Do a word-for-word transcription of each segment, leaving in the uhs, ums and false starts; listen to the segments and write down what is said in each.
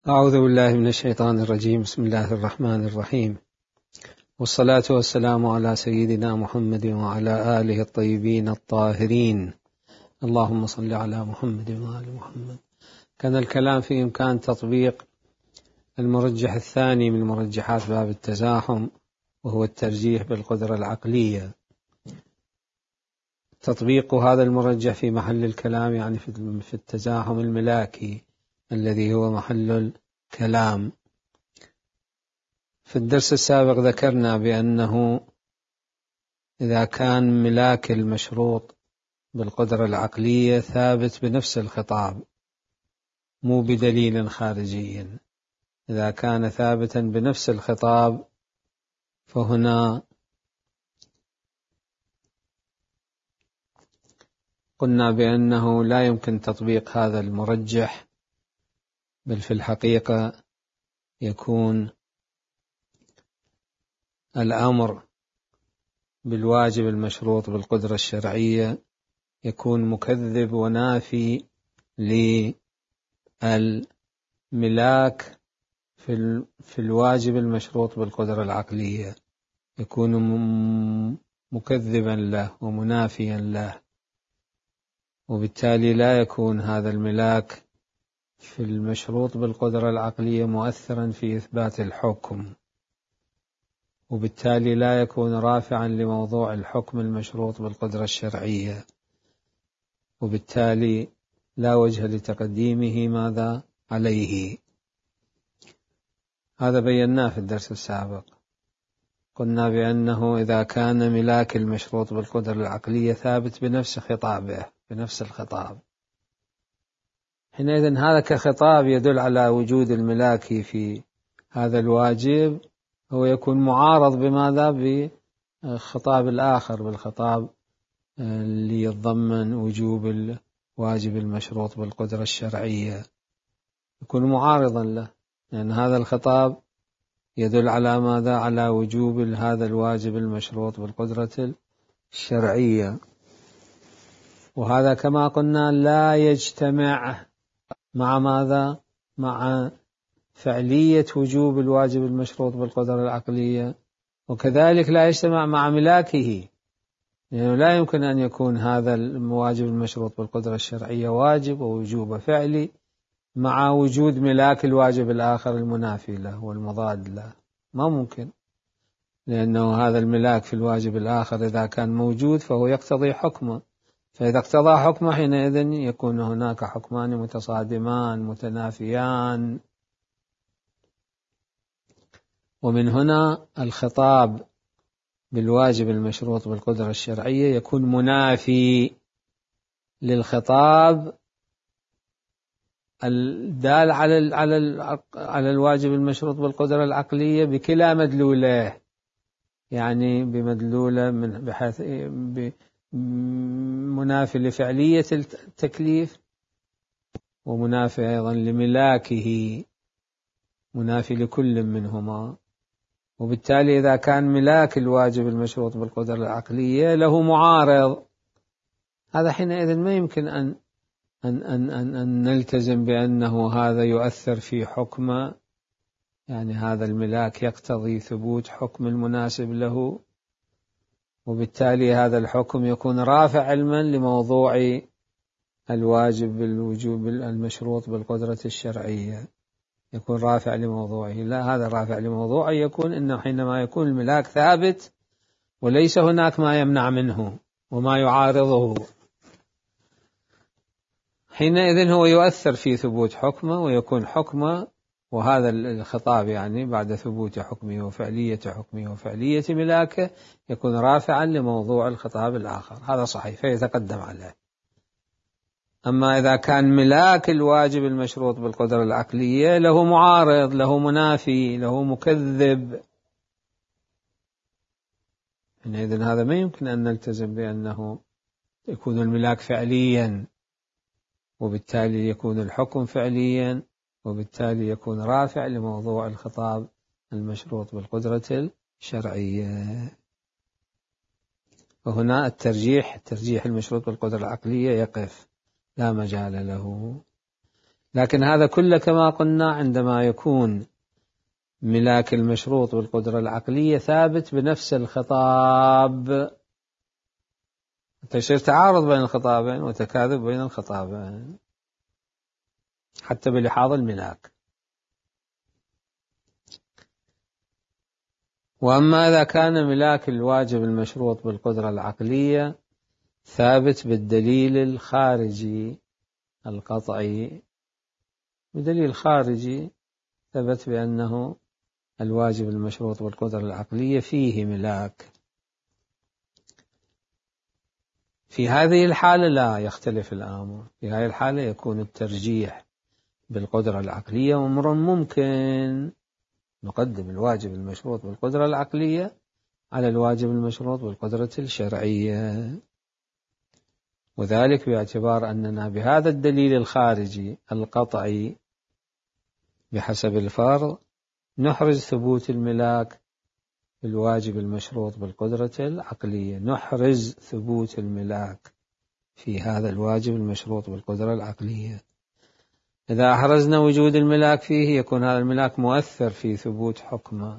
أعوذ بالله من الشيطان الرجيم. بسم الله الرحمن الرحيم، والصلاة والسلام على سيدنا محمد وعلى آله الطيبين الطاهرين. اللهم صل على محمد وآل محمد. كان الكلام في إمكان تطبيق المرجح الثاني من مرجحات باب التزاحم، وهو الترجيح بالقدرة العقلية. تطبيق هذا المرجح في محل الكلام يعني في التزاحم الملاكي الذي هو محل الكلام. في الدرس السابق ذكرنا بأنه إذا كان ملاك المشروط بالقدرة العقلية ثابت بنفس الخطاب مو بدليل خارجي، إذا كان ثابتا بنفس الخطاب فهنا قلنا بأنه لا يمكن تطبيق هذا المرجح، بل في الحقيقة يكون الأمر بالواجب المشروط بالقدرة الشرعية يكون مكذب ونافي للملاك في الواجب المشروط بالقدرة العقلية، يكون مكذبا له ومنافيا له، وبالتالي لا يكون هذا الملاك في المشروط بالقدرة العقلية مؤثرا في إثبات الحكم، وبالتالي لا يكون رافعا لموضوع الحكم المشروط بالقدرة الشرعية، وبالتالي لا وجه لتقديمه ماذا عليه. هذا بيناه في الدرس السابق. قلنا بأنه إذا كان ملاك المشروط بالقدرة العقلية ثابت بنفس خطابه بنفس الخطاب، حينئذ هذا كخطاب يدل على وجود الملاك في هذا الواجب، هو يكون معارض بماذا؟ بالخطاب الآخر، بالخطاب اللي يتضمن وجوب الواجب المشروط بالقدرة الشرعية، يكون معارضا له، لأن يعني هذا الخطاب يدل على ماذا؟ على وجوب هذا الواجب المشروط بالقدرة الشرعية. وهذا كما قلنا لا يجتمع مع ماذا؟ مع فعلية وجوب الواجب المشروط بالقدرة العقلية، وكذلك لا يجتمع مع ملاكه، لأنه يعني لا يمكن أن يكون هذا الواجب المشروط بالقدرة الشرعية واجب ووجوب فعلي مع وجود ملاك الواجب الآخر المنافي له والمضاد له، ما ممكن، لأنه هذا الملاك في الواجب الآخر إذا كان موجود فهو يقتضي حكمه، فإذا اقتضى حكمه حينئذ يكون هناك حكمان متصادمان متنافيان. ومن هنا الخطاب بالواجب المشروط بالقدرة الشرعية يكون منافي للخطاب الدال على على على الواجب المشروط بالقدرة العقلية بكلا مدلوله، يعني بمدلوله من بحيث منافي لفعلية التكليف، ومنافي أيضا لملاكه، منافي لكل منهما. وبالتالي إذا كان ملاك الواجب المشروط بالقدرة العقلية له معارض، هذا حينئذ ما يمكن أن أن أن أن, أن نلتزم بأنه هذا يؤثر في حكمه، يعني هذا الملاك يقتضي ثبوت حكم المناسب له، وبالتالي هذا الحكم يكون رافع علما لموضوع الواجب بالوجوب المشروط بالقدرة الشرعية، يكون رافع لموضوعه. لا، هذا رافع لموضوعه يكون إنه حينما يكون الملاك ثابت وليس هناك ما يمنع منه وما يعارضه، حينئذ هو يؤثر في ثبوت حكمه، ويكون حكمه وهذا الخطاب يعني بعد ثبوت حكمه وفعلية حكمه وفعلية ملاكه يكون رافعا لموضوع الخطاب الآخر. هذا صحيح فيتقدم عليه. أما إذا كان ملاك الواجب المشروط بالقدرة العقلية له معارض، له منافي، له مكذب، إذن هذا ما يمكن أن نلتزم بأنه يكون الملاك فعليا، وبالتالي يكون الحكم فعليا، وبالتالي يكون رافع لموضوع الخطاب المشروط بالقدرة الشرعية. وهنا الترجيح الترجيح المشروط بالقدرة العقلية يقف، لا مجال له. لكن هذا كله كما قلنا عندما يكون ملاك المشروط بالقدرة العقلية ثابت بنفس الخطاب، يصير تعارض بين الخطابين وتكاذب بين الخطابين حتى بلحاظ الملاك. وأما إذا كان ملاك الواجب المشروط بالقدرة العقلية ثابت بالدليل الخارجي القطعي، بدليل خارجي ثبت بأنه الواجب المشروط بالقدرة العقلية فيه ملاك، في هذه الحالة لا يختلف الأمر، في هذه الحالة يكون الترجيح بالقدرة العقلية أمر ممكن، نقدم الواجب المشروط بالقدرة العقلية على الواجب المشروط بالقدرة الشرعية، وذلك باعتبار أننا بهذا الدليل الخارجي القطعي بحسب الفرض نحرز ثبوت الملاك بالواجب المشروط بالقدرة العقلية، نحرز ثبوت الملاك في هذا الواجب المشروط بالقدرة العقلية. إذا أحرزنا وجود الملاك فيه يكون هذا الملاك مؤثر في ثبوت حكمه،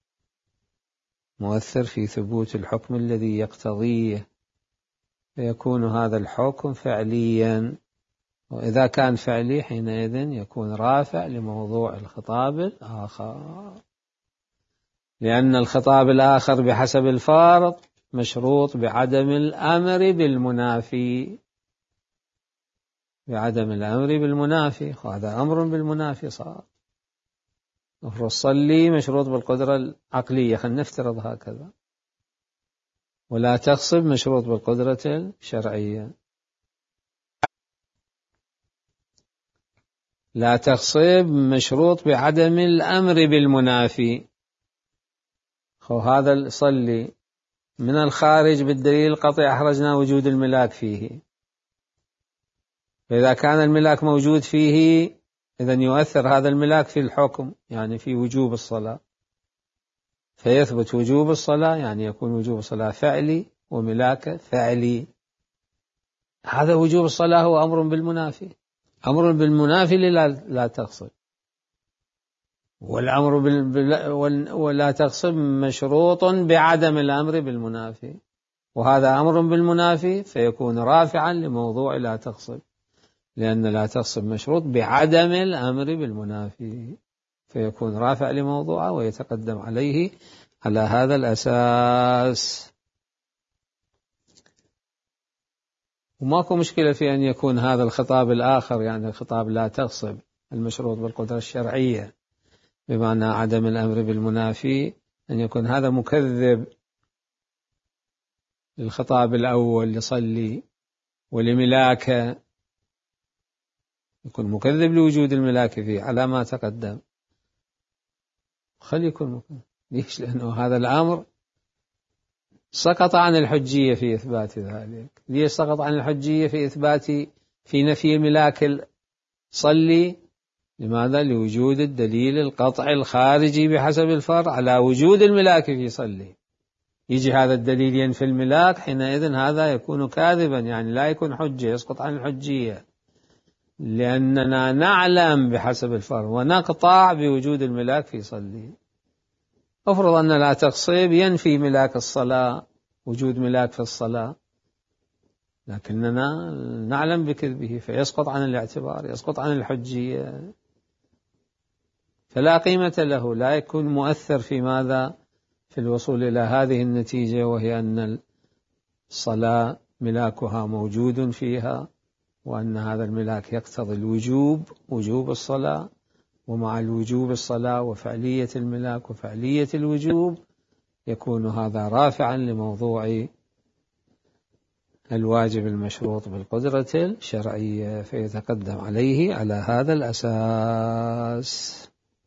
مؤثر في ثبوت الحكم الذي يقتضيه، فيكون هذا الحكم فعليا، وإذا كان فعلي حينئذ يكون رافع لموضوع الخطاب الآخر، لأن الخطاب الآخر بحسب الفرض مشروط بعدم الأمر بالمنافي، بعدم الأمر بالمنافي، وهذا أمر بالمنافي صار. نفرض صلي مشروط بالقدرة العقلية، خلينا نفترض هكذا، ولا تغصب مشروط بالقدرة الشرعية. لا تغصب مشروط بعدم الأمر بالمنافي، خو هذا صلي من الخارج بالدليل القطعي أحرجنا وجود الملاك فيه، فإذا كان الملاك موجود فيه إذن يؤثر هذا الملاك في الحكم، يعني في وجوب الصلاة، فيثبت وجوب الصلاة، يعني يكون وجوب الصلاة فعلي وملاك فعلي. هذا وجوب الصلاة هو أمر بالمنافي، أمر بالمنافي لا, لا تغصب، والأمر بال... ولا تغصب مشروط بعدم الأمر بالمنافي، وهذا أمر بالمنافي فيكون رافعا لموضوع لا تغصب، لأن لا تغصب مشروط بعدم الأمر بالمنافي، فيكون رافع لموضوعه ويتقدم عليه على هذا الأساس. وماكو مشكلة في أن يكون هذا الخطاب الآخر، يعني الخطاب لا تغصب المشروط بالقدرة الشرعية بمعنى عدم الأمر بالمنافي، أن يكون هذا مكذب للخطاب الأول لصلي ولملاكه، يكون مكذب لوجود الملاك فيه على ما تقدم، خلي يكون مكذب. ليش؟ لأنه هذا الأمر سقط عن الحجية في إثبات ذلك. ليش سقط عن الحجية في إثبات في نفي ملاك صلي؟ لماذا؟ لوجود الدليل القطعي الخارجي بحسب الفرع على وجود الملاك في صلي. يجي هذا الدليل ينفي الملاك، حينئذ هذا يكون كاذبا، يعني لا يكون حجة، يسقط عن الحجية، لأننا نعلم بحسب الفرع ونقطع بوجود الملاك في صلي. افرض أن لا تغصيب ينفي ملاك الصلاة، وجود ملاك في الصلاة، لكننا نعلم بكذبه فيسقط عن الاعتبار، يسقط عن الحجية، فلا قيمة له، لا يكون مؤثر في ماذا؟ في الوصول إلى هذه النتيجة، وهي أن الصلاة ملاكها موجود فيها، وأن هذا الملاك يقتضي الوجوب، وجوب الصلاة، ومع الوجوب الصلاة وفعلية الملاك وفعلية الوجوب يكون هذا رافعا لموضوع الواجب المشروط بالقدرة الشرعية، فيتقدم عليه على هذا الأساس.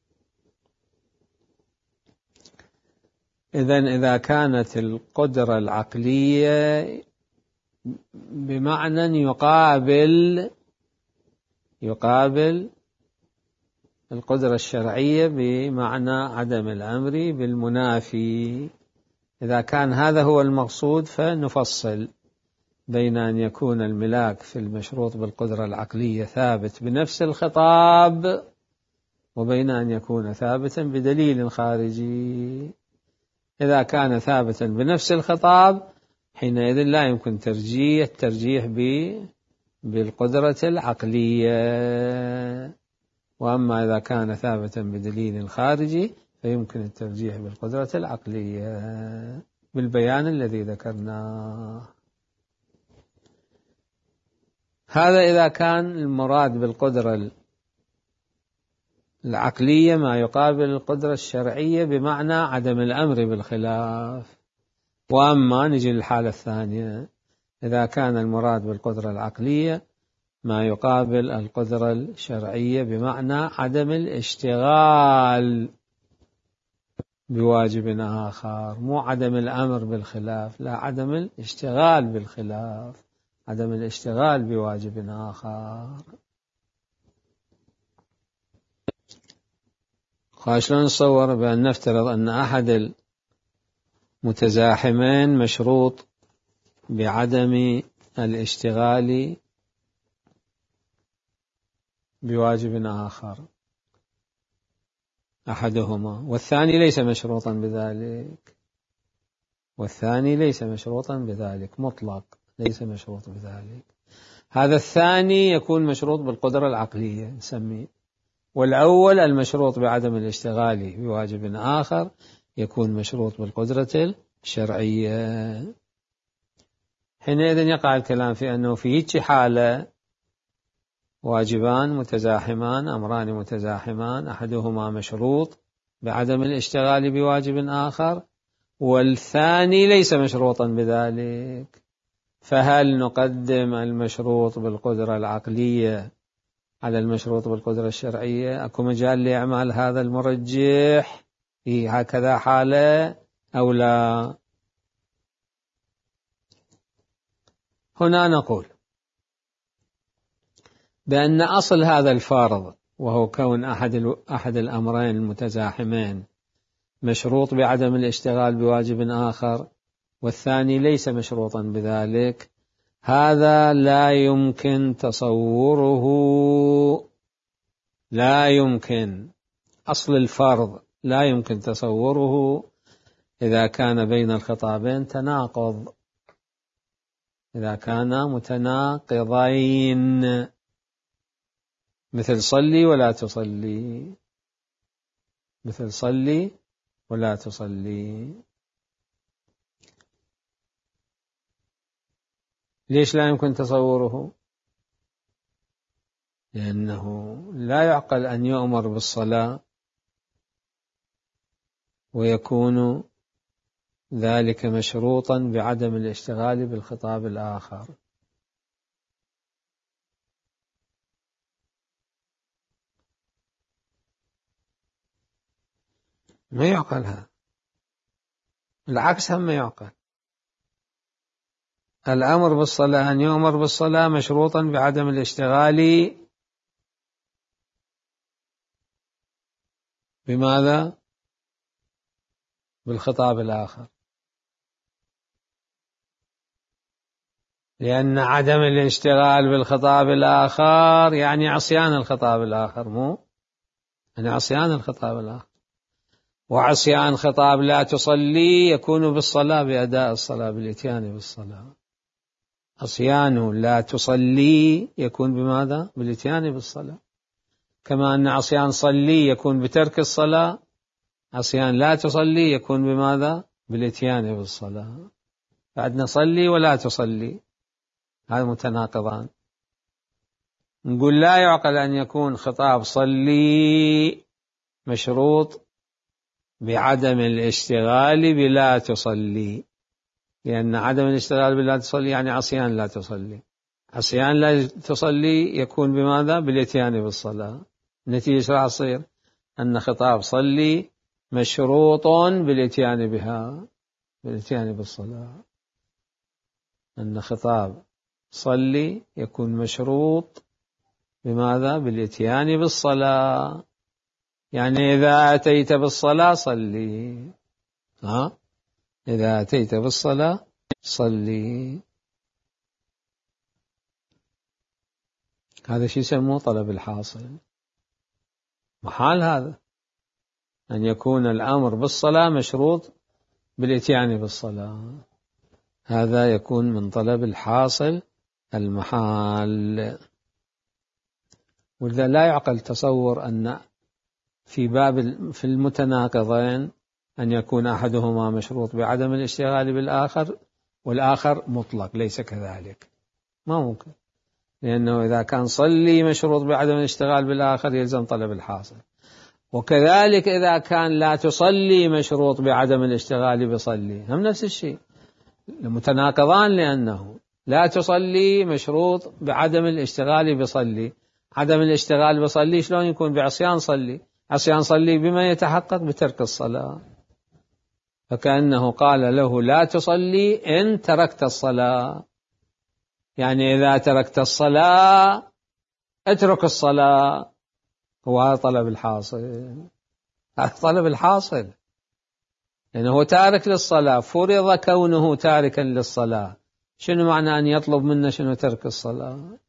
إذن إذا كانت القدرة العقلية بمعنى يقابل يقابل القدرة الشرعية بمعنى عدم الأمر بالمنافي، إذا كان هذا هو المقصود فنفصل، بين أن يكون الملاك في المشروط بالقدرة العقلية ثابت بنفس الخطاب وبين أن يكون ثابتا بدليل خارجي. إذا كان ثابتا بنفس الخطاب حينئذ لا يمكن ترجيح الترجيح بالقدرة العقلية، وأما إذا كان ثابتا بدليل خارجي فيمكن الترجيح بالقدرة العقلية بالبيان الذي ذكرناه. هذا إذا كان المراد بالقدرة العقلية ما يقابل القدرة الشرعية بمعنى عدم الأمر بالخلاف. وأما نجي للحالة الثانية، إذا كان المراد بالقدرة العقلية ما يقابل القدرة الشرعية بمعنى عدم الاشتغال بواجب آخر، مو عدم الأمر بالخلاف، لا، عدم الاشتغال بالخلاف، عدم الاشتغال بواجب آخر. شلون نصور؟ بأن نفترض أن أحد المتزاحمين مشروط بعدم الاشتغال بواجب آخر أحدهما، والثاني ليس مشروطا بذلك، والثاني ليس مشروطا بذلك مطلق، ليس مشروط بذلك. هذا الثاني يكون مشروط بالقدرة العقلية نسميه، والأول المشروط بعدم الاشتغال بواجب آخر يكون مشروط بالقدرة الشرعية. حينئذ يقع الكلام في أنه في هيك حالة واجبان متزاحمان، أمران متزاحمان، أحدهما مشروط بعدم الاشتغال بواجب آخر والثاني ليس مشروطا بذلك، فهل نقدم المشروط بالقدرة العقلية على المشروط بالقدرة الشرعية؟ أكو مجال لإعمال هذا المرجح في هكذا حالة أو لا؟ هنا نقول بأن أصل هذا الفرض وهو كون أحد أحد الأمرين المتزاحمين مشروط بعدم الاشتغال بواجب آخر والثاني ليس مشروطا بذلك، هذا لا يمكن تصوره، لا يمكن، أصل الفرض لا يمكن تصوره إذا كان بين الخطابين تناقض، إذا كان متناقضين، مثل صلي ولا تصلي، مثل صلي ولا تصلي. ليش لا يمكن تصوره؟ لأنه لا يعقل أن يؤمر بالصلاة ويكون ذلك مشروطا بعدم الاشتغال بالخطاب الآخر. ما يعقل هذا، العكس هم ما يعقل. الأمر بالصلاة أن يؤمر بالصلاة مشروطا بعدم الاشتغال بماذا؟ بالخطاب الآخر، لأن عدم الاشتغال بالخطاب الآخر يعني عصيان الخطاب الآخر، مو يعني عصيان الخطاب الآخر، وعصيان خطاب لا تصلي يكون بالصلاة، بأداء الصلاة، بالإتيان بالصلاة. عصيان لا تصلي يكون بماذا؟ بالإتيان بالصلاة. كما أن عصيان صلي يكون بترك الصلاة، عصيان لا تصلي يكون بماذا؟ بالإتيان بالصلاة. بعدنا صلي ولا تصلي، هذا متناقضان. نقول لا يعقل أن يكون خطاب صلي مشروط بعدم الاشتغال بلا تصلي، لأن عدم الاشتغال بلا تصلي يعني عصيان لا تصلي، عصيان لا تصلي يكون بماذا؟ بالإتيان بالصلاة. النتيجة راح تصير أن خطاب صلي مشروط بالإتيان بها، بالإتيان بالصلاة، أن خطاب صلي يكون مشروط بماذا؟ بالإتيان بالصلاة. يعني إذا أتيت بالصلاة صلي، ها؟ إذا أتيت بالصلاة صلي. هذا شيء يسموه طلب الحاصل. محال هذا أن يكون الأمر بالصلاة مشروط بالإتيان بالصلاة، هذا يكون من طلب الحاصل المحال. ولذا لا يعقل تصور أن في باب في المتناقضين أن يكون أحدهما مشروط بعدم الاشتغال بالآخر والآخر مطلق، ليس كذلك، ما ممكن، لأنه إذا كان صلي مشروط بعدم الاشتغال بالآخر يلزم طلب الحاصل، وكذلك إذا كان لا تصلي مشروط بعدم الاشتغال بصلي، هم نفس الشيء، متناقضان، لأنه لا تصلي مشروط بعدم الاشتغال بصلي، عدم الاشتغال بصلي شلون يكون؟ بعصيان صلي، عصيان صلي بما يتحقق بترك الصلاة، فكأنه قال له لا تصلي إن تركت الصلاة، يعني إذا تركت الصلاة اترك الصلاة، هو طلب الحاصل، هذا طلب الحاصل، لأنه هو تارك للصلاة، فرض كونه تاركا للصلاة، شنو معنى أن يطلب منا شنو ترك الصلاة؟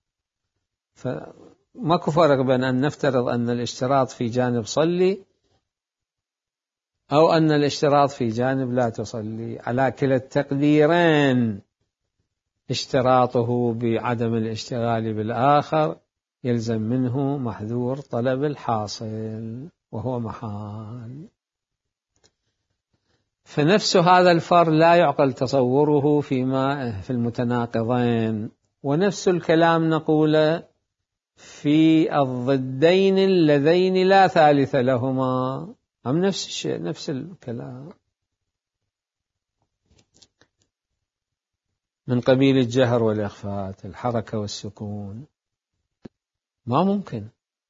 فماكو فرق بين أن نفترض أن الاشتراط في جانب صلي أو أن الاشتراط في جانب لا تصلي، على كلا التقديرين اشتراطه بعدم الاشتغال بالآخر يلزم منه محذور طلب الحاصل وهو محال. فنفس هذا الفرق لا يعقل تصوره فيما في المتناقضين، ونفس الكلام نقول في الضدين اللذين لا ثالث لهما، هم نفس الشيء، نفس الكلام، من قبيل الجهر والإخفاء، الحركة والسكون، ما ممكن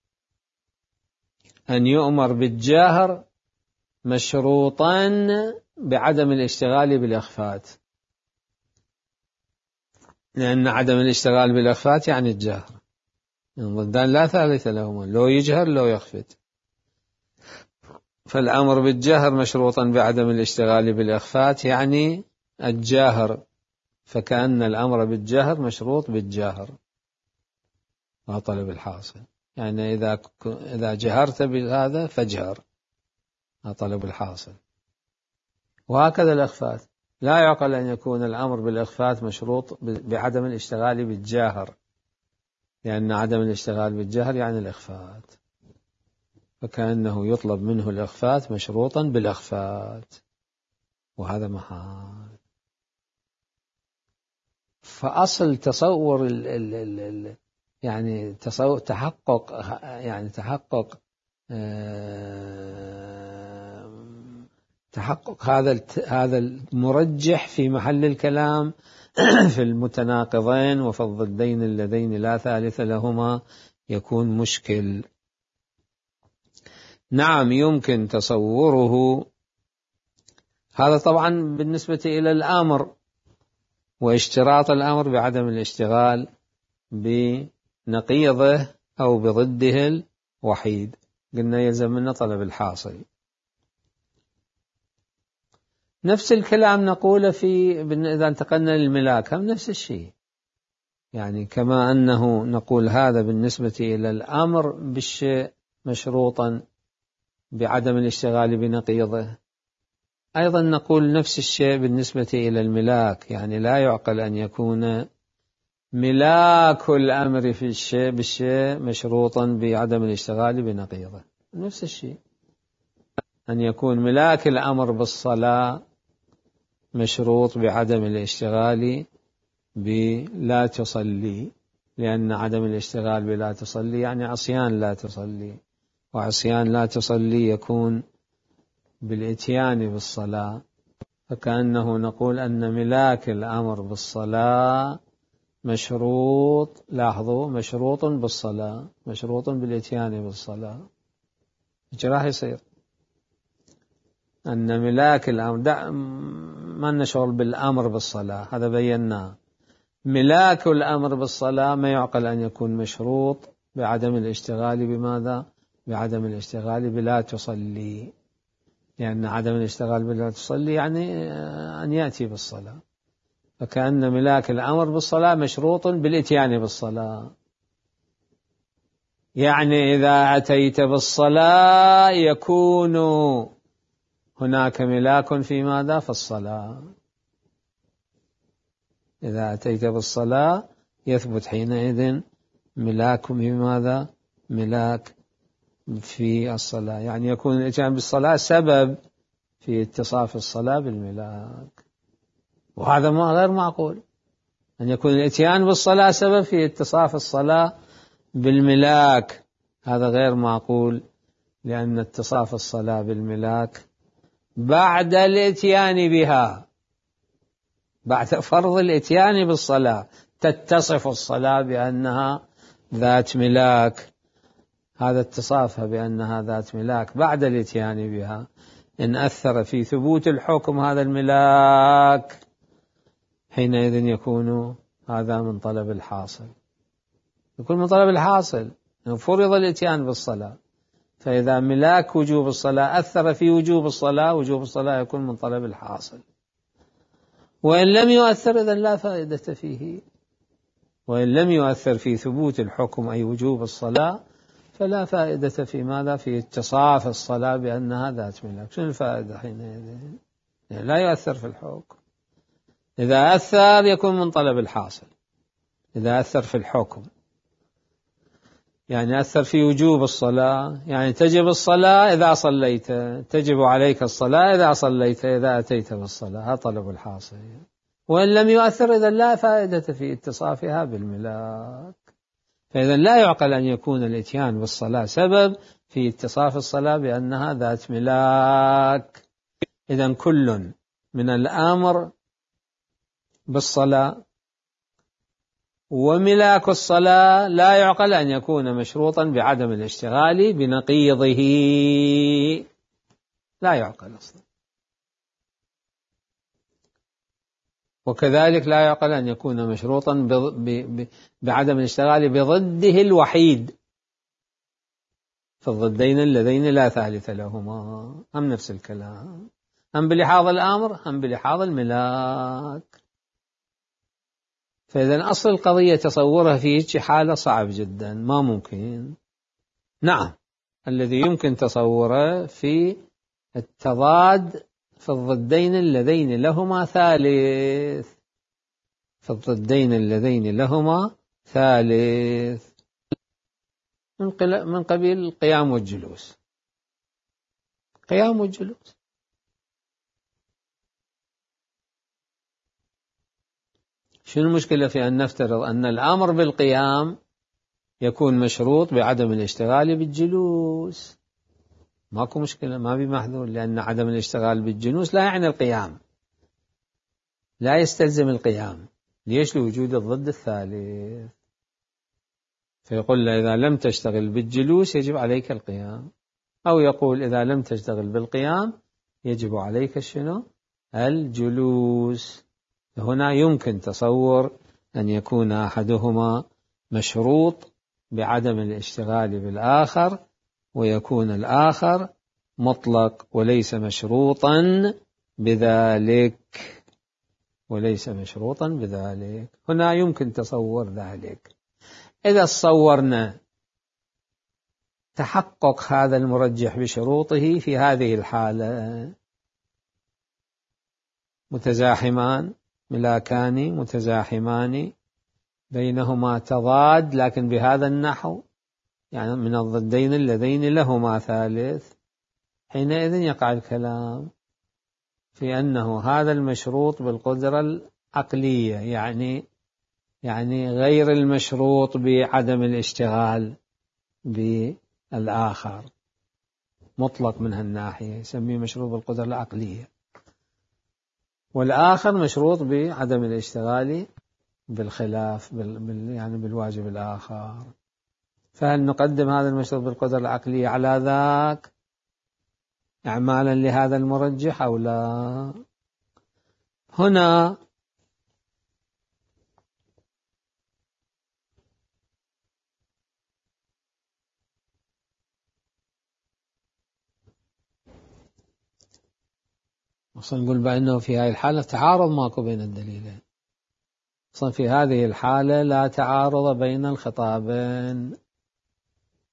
أن يؤمر بالجهر مشروطا بعدم الاشتغال بالإخفاء، لأن عدم الاشتغال بالإخفاء يعني الجهر، ضدان لا ثالث لهما، لو يجهر لو يخفت، فالأمر بالجهر مشروطا بعدم الاشتغال بالإخفاء يعني الجاهر، فكأن الأمر بالجهر مشروط بالجهر، ما طلب الحاصل، يعني إذا إذا جهرت بهذا فاجهر، ما طلب الحاصل. وهكذا الإخفاء، لا يعقل أن يكون الأمر بالإخفاء مشروط بعدم الاشتغال بالجاهر، لأن عدم الاشتغال بالجهر يعني الإخفاء، فكأنه يطلب منه الإخفاء مشروطا بالإخفاء، وهذا محال. فأصل تصور ال ال ال ال يعني تصور تحقق يعني تحقق تحقق هذا هذا المرجح في محل الكلام في المتناقضين وفي الضدين اللذين لا ثالث لهما يكون مشكل. نعم يمكن تصوره، هذا طبعا بالنسبة إلى الأمر واشتراط الأمر بعدم الاشتغال بنقيضه أو بضده الوحيد، قلنا يلزم منا طلب الحاصل. نفس الكلام نقول في إذا انتقلنا للملاك، هم نفس الشيء، يعني كما أنه نقول هذا بالنسبة إلى الأمر بالشيء مشروطا بعدم الاشتغال بنقيضه، أيضا نقول نفس الشيء بالنسبة إلى الملاك، يعني لا يعقل أن يكون ملاك الأمر في الشيء بالشيء مشروطا بعدم الاشتغال بنقيضه، نفس الشيء، أن يكون ملاك الأمر بالصلاة مشروط بعدم الاشتغال بلا تصلي، لأن عدم الاشتغال بلا تصلي يعني عصيان لا تصلي، وعصيان لا تصلي يكون بالإتيان بالصلاة، فكأنه نقول أن ملاك الأمر بالصلاة مشروط، لاحظوا، مشروط بالصلاة، مشروط بالإتيان بالصلاة، ايش راح يصير؟ أن ملاك الأمر دع ما نشغل بالأمر بالصلاة، هذا بيناه، ملاك الأمر بالصلاة ما يعقل أن يكون مشروط بعدم الاشتغال بماذا؟ بعدم الاشتغال بلا تصلي، لأن عدم الاشتغال بلا تصلي يعني أن يأتي بالصلاة، فكأن ملاك الأمر بالصلاة مشروط بالإتيان بالصلاة، يعني إذا أتيت بالصلاة يكون هناك ملاك في ماذا؟ في الصلاة. إذا أتيت بالصلاة يثبت حينئذ ملاك في ماذا؟ ملاك في الصلاة، يعني يكون الإتيان بالصلاة سبب في اتصاف الصلاة بالملاك، وهذا ما غير معقول أن يكون الإتيان بالصلاة سبب في اتصاف الصلاة بالملاك، هذا غير معقول، لأن اتصاف الصلاة بالملاك بعد الإتيان بها، بعد فرض الإتيان بالصلاة تتصف الصلاة بأنها ذات ملاك، هذا اتصافها بأنها ذات ملاك بعد الإتيان بها. إن أثر في ثبوت الحكم هذا الملاك حينئذ يكون هذا من طلب الحاصل، يكون من طلب الحاصل إن فرض الإتيان بالصلاة، فإذا ملاك وجوب الصلاة أثر في وجوب الصلاة، وجوب الصلاة يكون من طلب الحاصل. وإن لم يؤثر إذن لا فائدة فيه، وإن لم يؤثر في ثبوت الحكم أي وجوب الصلاة فلا فائدة في ماذا؟ في اتصاف الصلاة بأنها ذات ملاك. شنو الفائدة حينئذ؟ يعني لا يؤثر في الحكم. إذا أثر يكون من طلب الحاصل، إذا أثر في الحكم يعني أثر في وجوب الصلاة، يعني تجب الصلاة إذا صليت، تجب عليك الصلاة إذا صليت، إذا أتيت بالصلاة، هذا طلب الحاصل. وإن لم يؤثر إذن لا فائدة في اتصافها بالملاك. فإذا لا يعقل أن يكون الإتيان بالصلاة سبب في اتصاف الصلاة بأنها ذات ملاك. إذن كل من الأمر بالصلاة وملاك الصلاة لا يعقل أن يكون مشروطا بعدم الاشتغال بنقيضه، لا يعقل أصلا. وكذلك لا يعقل أن يكون مشروطا بعدم الاشتغال بضده الوحيد، فالضدين اللذين لا ثالث لهما هم نفس الكلام، هم بلحاظ الأمر هم بلحاظ الملاك. فإذا أصل القضية تصورها في حالة صعب جدا، ما ممكن. نعم، الذي يمكن تصوره في التضاد في الضدين اللذين لهما ثالث، في الضدين اللذين لهما ثالث من قبيل القيام والجلوس، قيام والجلوس. شنو المشكلة في أن نفترض أن الأمر بالقيام يكون مشروط بعدم الاشتغال بالجلوس؟ ماكو مشكلة، ما بمحذور، لأن عدم الاشتغال بالجلوس لا يعني القيام، لا يستلزم القيام. ليش؟ لوجود الضد الثالث. فيقول له إذا لم تشتغل بالجلوس يجب عليك القيام، أو يقول إذا لم تشتغل بالقيام يجب عليك شنو؟ الجلوس. هنا يمكن تصور أن يكون أحدهما مشروط بعدم الاشتغال بالآخر، ويكون الآخر مطلق وليس مشروطا بذلك، وليس مشروطا بذلك. هنا يمكن تصور ذلك. إذا صورنا تحقق هذا المرجح بشروطه في هذه الحالة، متزاحمان، ملاكان متزاحمان بينهما تضاد لكن بهذا النحو، يعني من الضدين اللذين لهما ثالث، حينئذ يقع الكلام في أنه هذا المشروط بالقدرة العقلية، يعني يعني غير المشروط بعدم الاشتغال بالآخر، مطلق من هالناحية يسميه مشروط بالقدرة العقلية، والآخر مشروط بعدم الاشتغال بالخلاف بال يعني بالواجب الآخر. فهل نقدم هذا المشروط بالقدرة العقلية على ذاك إعمالا لهذا المرجح أو لا؟ هنا أصلا نقول بأنه في هذه الحالة تعارض ماكو بين الدليلين، أصلا في هذه الحالة لا تعارض بين الخطابين،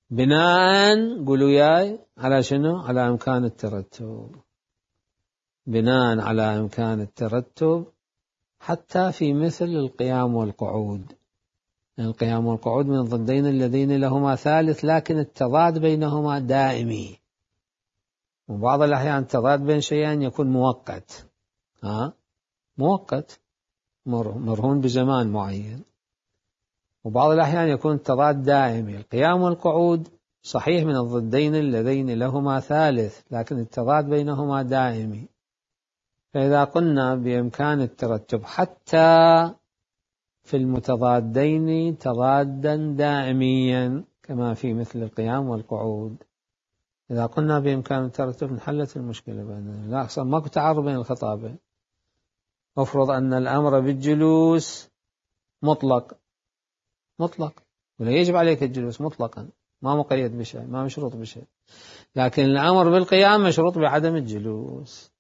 بناء قولوا وياي على شنو؟ على إمكان الترتب، بناء على إمكان الترتب حتى في مثل القيام والقعود. القيام والقعود من الضدين اللذين لهما ثالث، لكن التضاد بينهما دائمي. وبعض الأحيان التضاد بين شيئين يكون مؤقت، ها مؤقت مرهون بزمان معين، وبعض الأحيان يكون التضاد دائمي. القيام والقعود صحيح من الضدين اللذين لهما ثالث، لكن التضاد بينهما دائمي. فإذا قلنا بإمكان الترتب حتى في المتضادين تضادا دائميا كما في مثل القيام والقعود، إذا قلنا بإمكان الترتب انحلت المشكلة بيننا، لا أصلا ماكو تعارض بين الخطابين. أفرض أن الأمر بالجلوس مطلق مطلق ولا يجب عليك الجلوس مطلقا، ما مقيد بشيء، ما مشروط بشيء، لكن الأمر بالقيام مشروط بعدم الجلوس.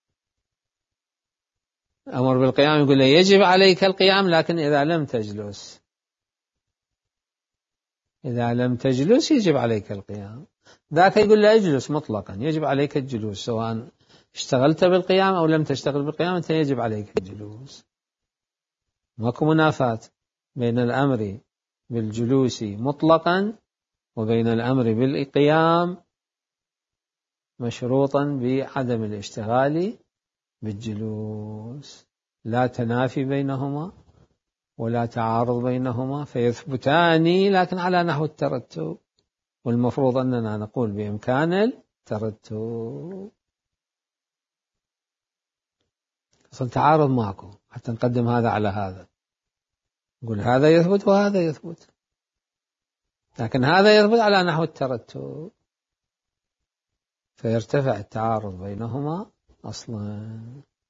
أمر بالقيام يقول له يجب عليك القيام، لكن إذا لم تجلس، إذا لم تجلس يجب عليك القيام. ذاك يقول له اجلس مطلقا، يجب عليك الجلوس، سواء اشتغلت بالقيام أو لم تشتغل بالقيام أنت يجب عليك الجلوس. ماكو منافاة بين الأمر بالجلوس مطلقا وبين الأمر بالقيام مشروطا بعدم الاشتغال بالجلوس. لا تنافي بينهما ولا تعارض بينهما، فيثبتان لكن على نحو الترتب، والمفروض أننا نقول بإمكان الترتب. أصل تعارض معكم حتى نقدم هذا على هذا، نقول هذا يثبت وهذا يثبت، لكن هذا يثبت على نحو الترتب، فيرتفع التعارض بينهما أصلا.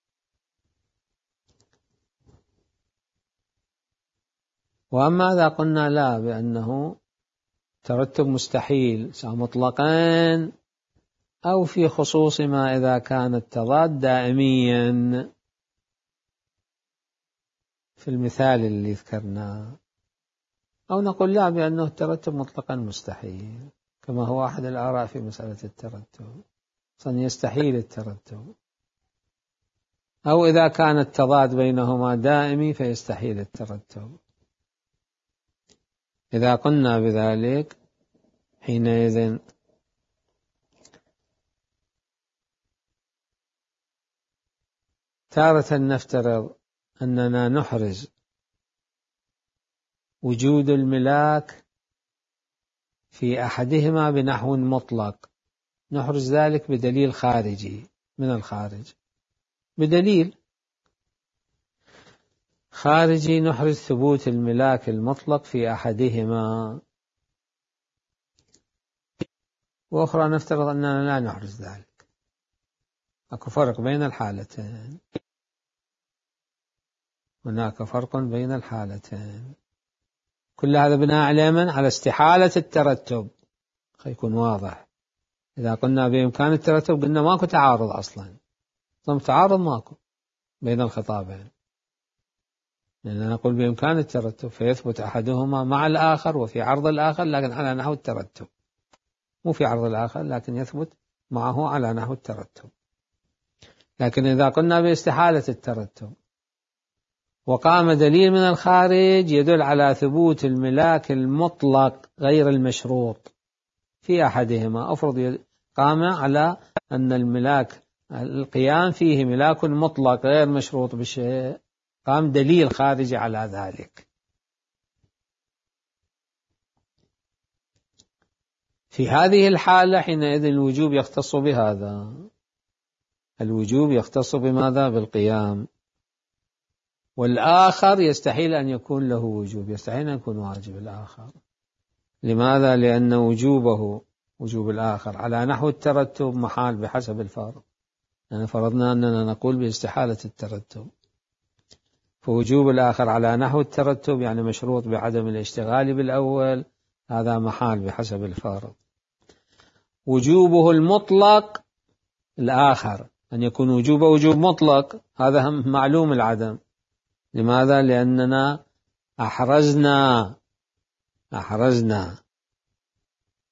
وأما إذا قلنا لا، بأنه ترتب مستحيل سواء مطلقا أو في خصوص ما إذا كان التضاد دائميا في المثال اللي ذكرناه، أو نقول لا بأنه الترتب مطلقا مستحيل كما هو أحد الآراء في مسألة الترتب، أصلا يستحيل الترتب. أو إذا كان التضاد بينهما دائمي فيستحيل الترتب. إذا قلنا بذلك حينئذ تارة نفترض أننا نحرز وجود الملاك في أحدهما بنحو مطلق، نحرز ذلك بدليل خارجي من الخارج، بدليل خارجي نحرز ثبوت الملاك المطلق في أحدهما، وأخرى نفترض أننا لا نحرز ذلك. أكو فرق بين الحالتين، هناك فرق بين الحالتين. كل هذا بناء على من؟ على استحالة الترتب، يكون واضح. إذا قلنا بإمكان الترتب قلنا ماكو تعارض أصلا، ثم تعارض ماكو بين الخطابين، لأننا نقول بإمكان الترتب فيثبت أحدهما مع الآخر وفي عرض الآخر لكن على نحو الترتب، مو في عرض الآخر لكن يثبت معه على نحو الترتب. لكن إذا قلنا باستحالة الترتب وقام دليل من الخارج يدل على ثبوت الملاك المطلق غير المشروط في أحدهما، أفرض قام على أن الملاك القيام فيه ملاك مطلق غير مشروط بشيء، قام دليل خارجي على ذلك، في هذه الحالة حينئذ الوجوب يختص بهذا، الوجوب يختص بماذا؟ بالقيام، والآخر يستحيل أن يكون له وجوب، يستحيل أن يكون واجب الآخر. لماذا؟ لأن وجوبه وجوب الآخر على نحو الترتب محال بحسب الفرض، يعني فرضنا أننا نقول باستحالة الترتب، فوجوب الآخر على نحو الترتب يعني مشروط بعدم الاشتغال بالأول، هذا محال بحسب الفرض. وجوبه المطلق الآخر أن يكون وجوبه وجوب مطلق، هذا معلوم العدم. لماذا؟ لأننا أحرزنا أحرزنا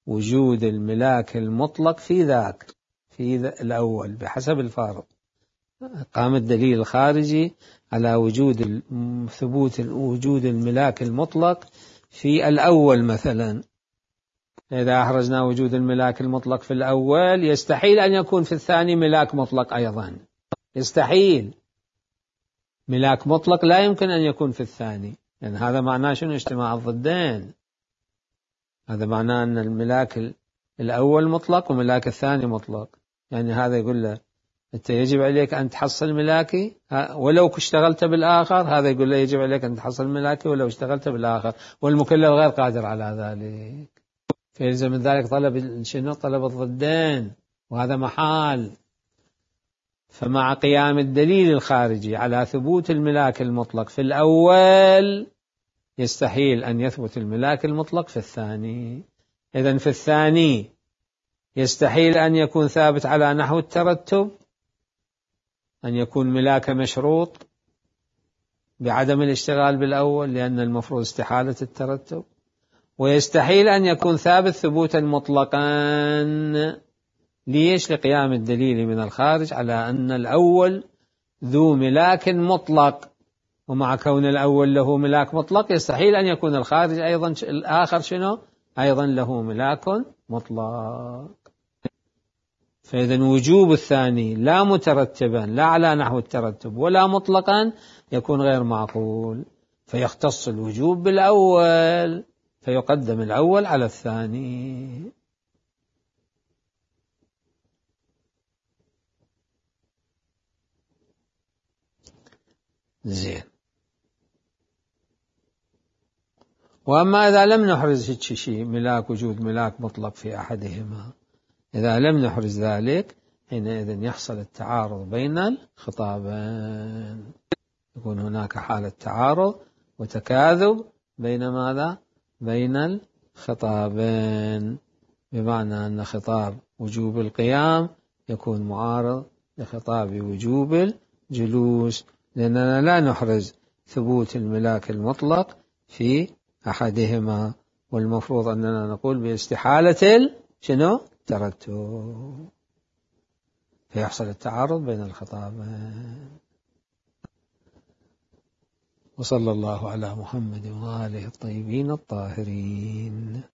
وجود الملاك المطلق في ذاك في الأول بحسب الفارق. قام الدليل الخارجي على وجود ثبوت وجود الملاك المطلق في الأول مثلا. إذا أحرزنا وجود الملاك المطلق في الأول يستحيل أن يكون في الثاني ملاك مطلق أيضا، يستحيل. ملاك مطلق لا يمكن أن يكون في الثاني، يعني هذا معناه شنو؟ اجتماع الضدين. هذا معناه أن الملاك الأول مطلق وملاك الثاني مطلق. يعني هذا يقول له أنت يجب عليك أن تحصل ملاكي ولو اشتغلت بالآخر، هذا يقول له يجب عليك أن تحصل ملاكي ولو اشتغلت بالآخر، والمكلف غير قادر على ذلك. فيلزم من ذلك طلب شنو؟ طلب الضدين، وهذا محال. فمع قيام الدليل الخارجي على ثبوت الملاك المطلق في الأول يستحيل أن يثبت الملاك المطلق في الثاني. إذن في الثاني يستحيل أن يكون ثابت على نحو الترتب، أن يكون ملاك مشروط بعدم الاشتغال بالأول لأن المفروض استحالة الترتب، ويستحيل أن يكون ثابت ثبوتا مطلقا. ليش؟ لقيام الدليل من الخارج على أن الأول ذو ملاك مطلق، ومع كون الأول له ملاك مطلق يستحيل أن يكون الخارج أيضا الآخر شنو؟ أيضا له ملاك مطلق. فإذا وجوب الثاني لا مترتبا لا على نحو الترتب ولا مطلقا يكون غير معقول، فيختص الوجوب بالأول، فيقدم الأول على الثاني. زين. وأما إذا لم نحرز هيك شيء ملاك وجود ملاك مطلق في أحدهما، إذا لم نحرز ذلك حينئذ يحصل التعارض بين الخطابين، يكون هناك حالة تعارض وتكاذب بين ماذا؟ بين الخطابين، بمعنى أن خطاب وجوب القيام يكون معارض لخطاب وجوب الجلوس، لأننا لا نحرز ثبوت الملاك المطلق في أحدهما، والمفروض أننا نقول باستحالة شنو؟ ترتب، فيحصل التعارض بين الخطابين. وصلى الله على محمد وآله الطيبين الطاهرين.